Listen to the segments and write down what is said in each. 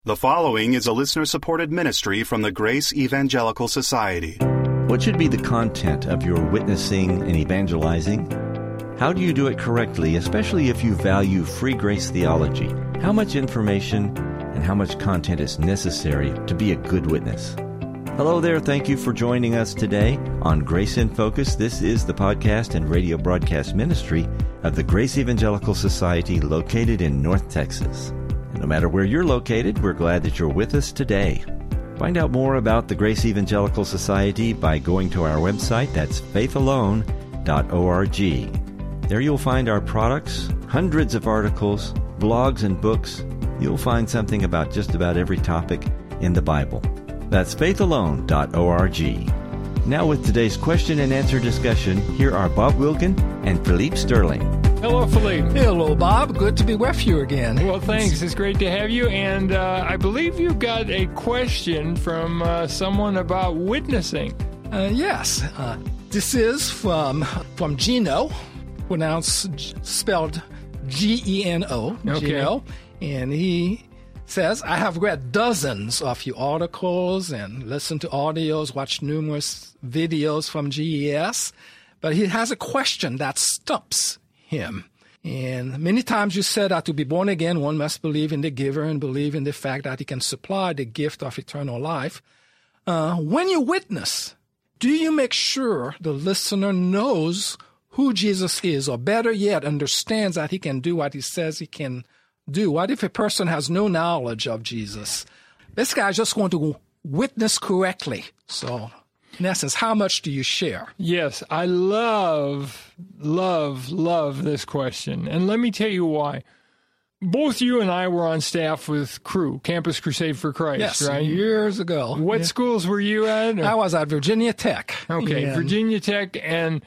The following is a listener-supported ministry from the Grace Evangelical Society. What should be the content of your witnessing and evangelizing? How do you do it correctly, especially if you value free grace theology? How much information and how much content is necessary to be a good witness? Hello there. Thank you for joining us today on Grace in Focus. This is the podcast and radio broadcast ministry of the Grace Evangelical Society located in North Texas. No matter where you're located, we're glad that you're with us today. Find out more about the Grace Evangelical Society by going to our website. That's faithalone.org. There you'll find our products, hundreds of articles, blogs, and books. You'll find something about just about every topic in the Bible. That's faithalone.org. Now with today's question and answer discussion, here are Bob Wilkin and Philippe Sterling. Hello, Philippe. Hello, Bob. Good to be with you again. Well, thanks. It's great to have you. And I believe you've got a question from someone about witnessing. Yes. This is from Gino, spelled Geno. Okay. Gino. And he says, I have read dozens of your articles and listened to audios, watched numerous videos from GES, but he has a question that stumps him. And many times you said that to be born again, one must believe in the giver and believe in the fact that he can supply the gift of eternal life. When you witness, do you make sure the listener knows who Jesus is, or better yet, understands that he can do what he says he can do? What if a person has no knowledge of Jesus? This guy just want to witness correctly. So, in essence, how much do you share? Yes, I love this question. And let me tell you why. Both you and I were on staff with Cru, Campus Crusade for Christ, yes, right? Years ago. What schools were you at? I was at Virginia Tech. Okay, Virginia Tech and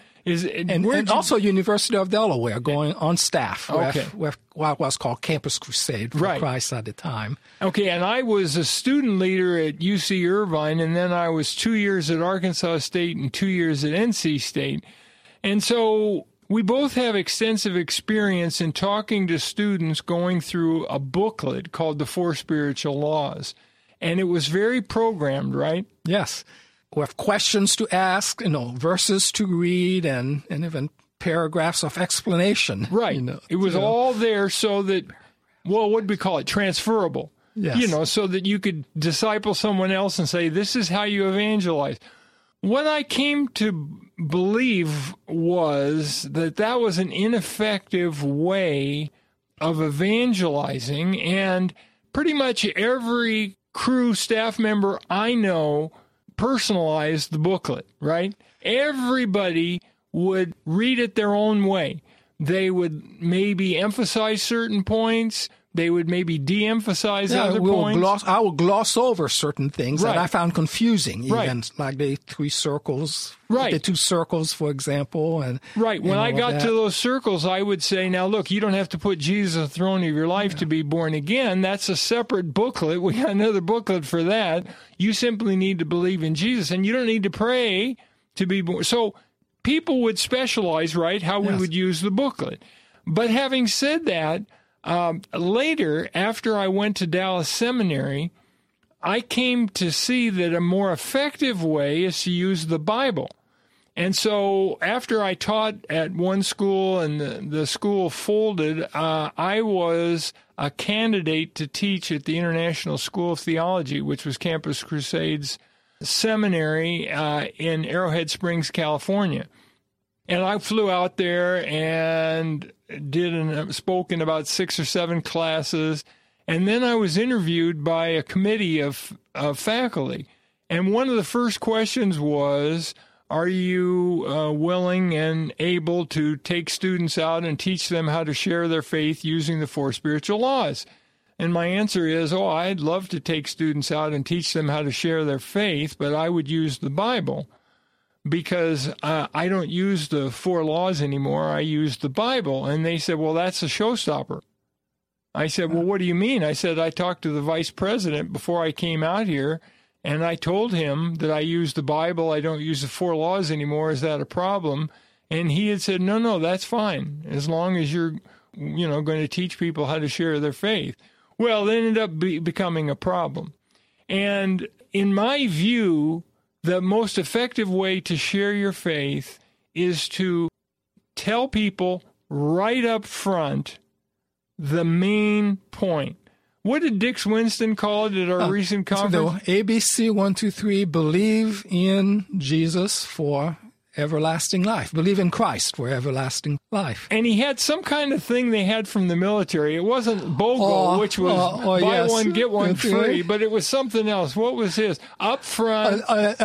also University of Delaware, going on staff okay. with what was called Campus Crusade for Christ at the time. Okay, and I was a student leader at UC Irvine, and then I was 2 years at Arkansas State and 2 years at NC State. And so we both have extensive experience in talking to students going through a booklet called The Four Spiritual Laws. And it was very programmed, right? Yes. With questions to ask, verses to read, and even paragraphs of explanation. Right. It was all there so that, what would we call it? Transferable. Yes. So that you could disciple someone else and say, this is how you evangelize. What I came to believe was that was an ineffective way of evangelizing, and pretty much every Cru staff member I know personalized the booklet, right? Everybody would read it their own way. They would maybe emphasize certain points. They would maybe de-emphasize other points. I will gloss over certain things that I found confusing, even like the three circles, the two circles, for example. When I got to those circles, I would say, now look, you don't have to put Jesus on the throne of your life to be born again. That's a separate booklet. We got another booklet for that. You simply need to believe in Jesus, and you don't need to pray to be born. So people would specialize, right, how we would use the booklet. But having said that, later, after I went to Dallas Seminary, I came to see that a more effective way is to use the Bible. And so after I taught at one school and the school folded, I was a candidate to teach at the International School of Theology, which was Campus Crusade's seminary in Arrowhead Springs, California. And I flew out there and spoke in about 6 or 7 classes. And then I was interviewed by a committee of faculty. And one of the first questions was, are you willing and able to take students out and teach them how to share their faith using the Four Spiritual Laws? And my answer is, I'd love to take students out and teach them how to share their faith, but I would use the Bible. Because I don't use the 4 laws anymore. I use the Bible. And they said, well, that's a showstopper. I said, well, what do you mean? I said, I talked to the vice president before I came out here, and I told him that I use the Bible. I don't use the 4 laws anymore. Is that a problem? And he had said, no, that's fine, as long as you're, going to teach people how to share their faith. Well, it ended up becoming a problem. And in my view, the most effective way to share your faith is to tell people right up front the main point. What did Dix Winston call it at our recent conference? The ABC 1, 2, 3, believe in Jesus for everlasting life. Believe in Christ for everlasting life. And he had some kind of thing they had from the military. It wasn't BOGO, which was buy one, get one free, but it was something else. What was his? Up front.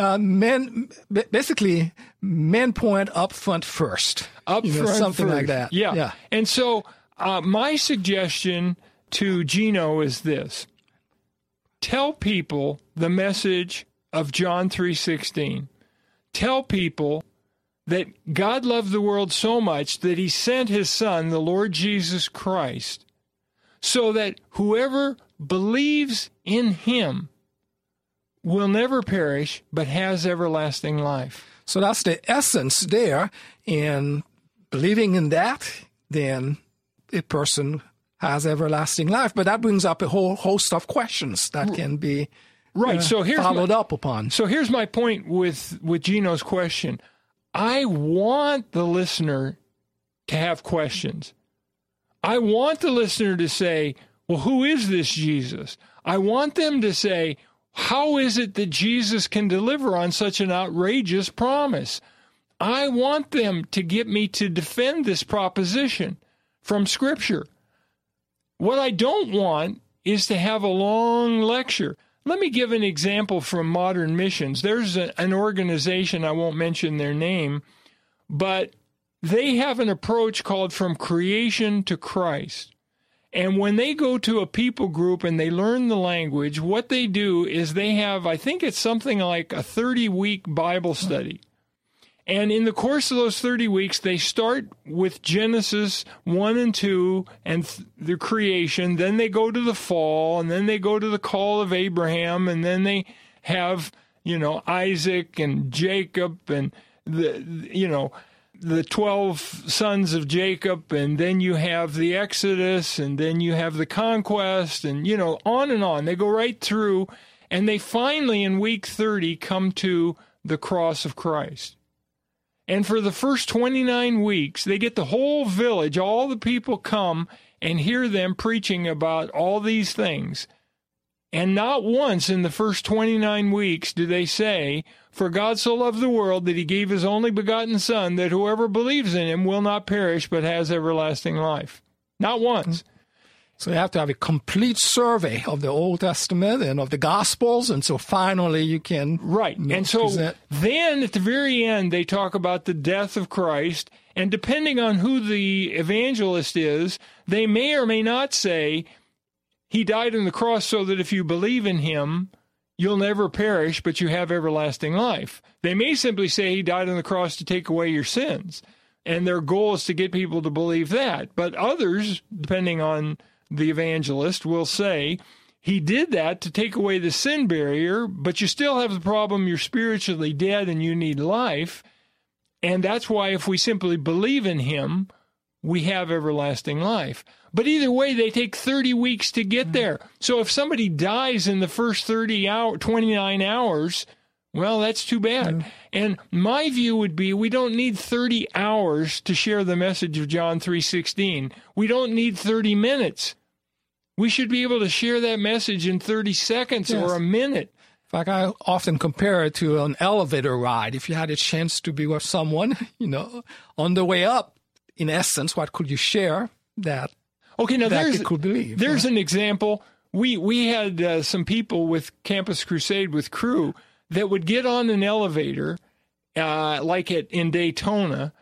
Basically, men point up front first. Up front something first. Like that. Yeah. And so my suggestion to Gino is this. Tell people the message of John 3:16. Tell people that God loved the world so much that he sent his Son, the Lord Jesus Christ, so that whoever believes in him will never perish but has everlasting life. So that's the essence there. And believing in that, then a person has everlasting life. But that brings up a whole host of questions that can be followed up upon. So here's my point with Gino's question. I want the listener to have questions. I want the listener to say, well, who is this Jesus? I want them to say, how is it that Jesus can deliver on such an outrageous promise? I want them to get me to defend this proposition from Scripture. What I don't want is to have a long lecture. Let me give an example from Modern Missions. There's an organization, I won't mention their name, but they have an approach called From Creation to Christ. And when they go to a people group and they learn the language, what they do is they have, I think it's something like a 30-week Bible study. And in the course of those 30 weeks, they start with Genesis 1 and 2 and the creation. Then they go to the fall, and then they go to the call of Abraham, and then they have, Isaac and Jacob and the 12 sons of Jacob, and then you have the Exodus, and then you have the conquest, and, on and on. They go right through, and they finally, in week 30, come to the cross of Christ. And for the first 29 weeks, they get the whole village, all the people come and hear them preaching about all these things. And not once in the first 29 weeks do they say, for God so loved the world that he gave his only begotten Son, that whoever believes in him will not perish but has everlasting life. Not once. So you have to have a complete survey of the Old Testament and of the Gospels, and so finally you can... Right. And so then at the very end, they talk about the death of Christ, and depending on who the evangelist is, they may or may not say, he died on the cross so that if you believe in him, you'll never perish, but you have everlasting life. They may simply say he died on the cross to take away your sins, and their goal is to get people to believe that. But others, depending on the evangelist, will say he did that to take away the sin barrier, but you still have the problem you're spiritually dead and you need life. And that's why if we simply believe in him, we have everlasting life. But either way, they take 30 weeks to get there. So if somebody dies in the first 29 hours, well, that's too bad. And my view would be we don't need 30 hours to share the message of John 3:16. We don't need 30 minutes. We should be able to share that message in 30 seconds or a minute. In fact, I often compare it to an elevator ride. If you had a chance to be with someone, on the way up, in essence, what could you share that they could believe? There's an example. We had some people with Campus Crusade with Cru that would get on an elevator, like in Daytona,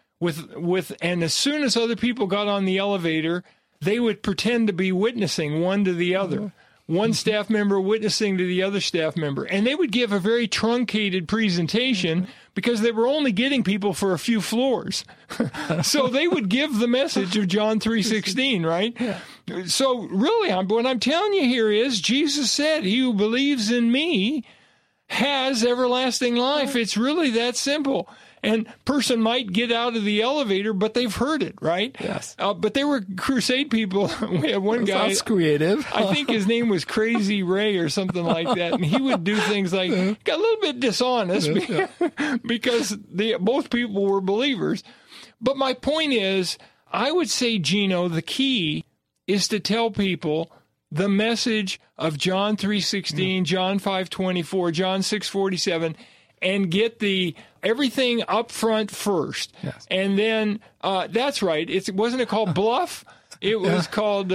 and as soon as other people got on the elevator, they would pretend to be witnessing one to the other. One staff member witnessing to the other staff member. And they would give a very truncated presentation because they were only getting people for a few floors. So they would give the message of John 3:16, right? Yeah. So really, what I'm telling you here is Jesus said, he who believes in me has everlasting life. It's really that simple. And person might get out of the elevator, but they've heard it, right? Yes. But they were crusade people. We had one guy. Sounds creative. I think his name was Crazy Ray or something like that. And he would do things like, got a little bit dishonest because both people were believers. But my point is, I would say, Gino, the key is to tell people the message of John 3:16, John 5:24, John 6:47, and get everything up front first. Yes. And then, that's right, wasn't it called bluff? It was called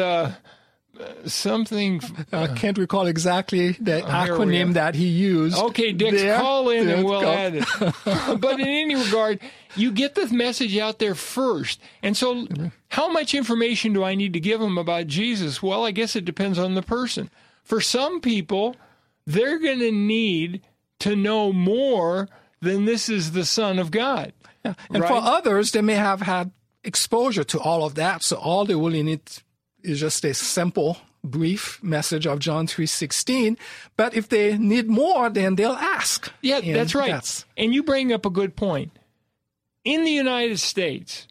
something. I can't recall exactly the acronym that he used. Okay, Dix, call in and we'll add it. But in any regard, you get the message out there first. And so how much information do I need to give them about Jesus? Well, I guess it depends on the person. For some people, they're going to need to know more than this is the Son of God. Yeah. And right? for others, they may have had exposure to all of that. So all they really need is just a simple, brief message of John 3:16. But if they need more, then they'll ask. Yeah, that's right. And you bring up a good point. In the United States,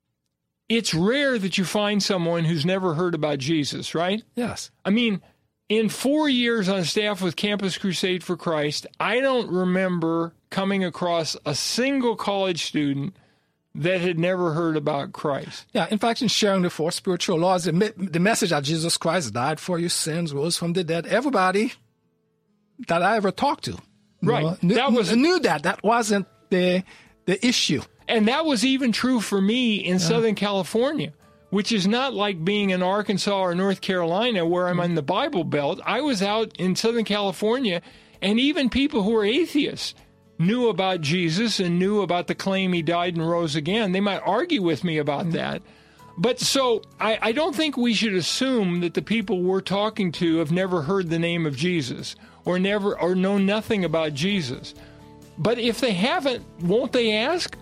it's rare that you find someone who's never heard about Jesus, right? Yes. I mean, in 4 years on staff with Campus Crusade for Christ, I don't remember coming across a single college student that had never heard about Christ. Yeah, in fact, in sharing the four spiritual laws, the message that Jesus Christ died for your sins, rose from the dead, everybody that I ever talked to right. knew that. That wasn't the issue. And that was even true for me in Southern California, which is not like being in Arkansas or North Carolina where I'm in the Bible Belt. I was out in Southern California, and even people who are atheists knew about Jesus and knew about the claim he died and rose again. They might argue with me about that. But so I don't think we should assume that the people we're talking to have never heard the name of Jesus or know nothing about Jesus. But if they haven't, won't they ask?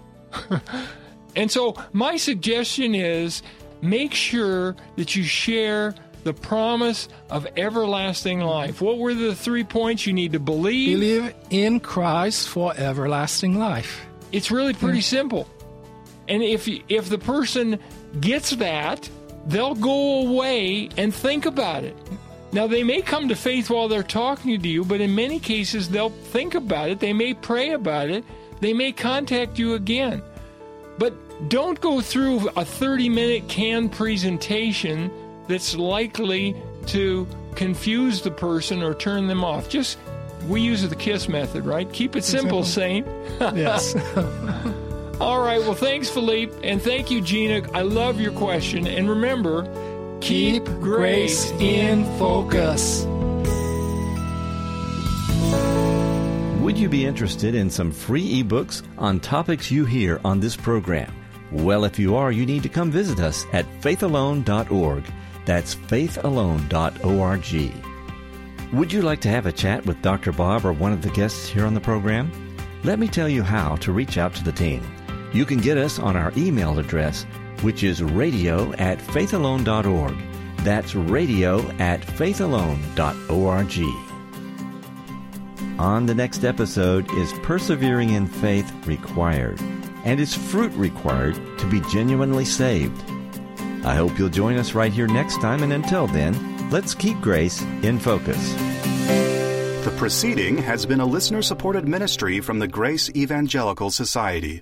And so my suggestion is make sure that you share the promise of everlasting life. What were the 3 points? You need to believe. Believe in Christ for everlasting life. It's really pretty simple. And if the person gets that, they'll go away and think about it. Now, they may come to faith while they're talking to you, but in many cases, they'll think about it. They may pray about it. They may contact you again. But don't go through a 30-minute canned presentation that's likely to confuse the person or turn them off. We use the KISS method, right? Keep it simple, Saint. Yes. All right. Well, thanks, Philippe. And thank you, Gina. I love your question. And remember, keep grace in focus. Would you be interested in some free ebooks on topics you hear on this program? Well, if you are, you need to come visit us at faithalone.org. That's faithalone.org. Would you like to have a chat with Dr. Bob or one of the guests here on the program? Let me tell you how to reach out to the team. You can get us on our email address, which is radio@faithalone.org. That's radio@faithalone.org. On the next episode, is persevering in faith required? And is fruit required to be genuinely saved? I hope you'll join us right here next time, and until then, let's keep grace in focus. The proceeding has been a listener-supported ministry from the Grace Evangelical Society.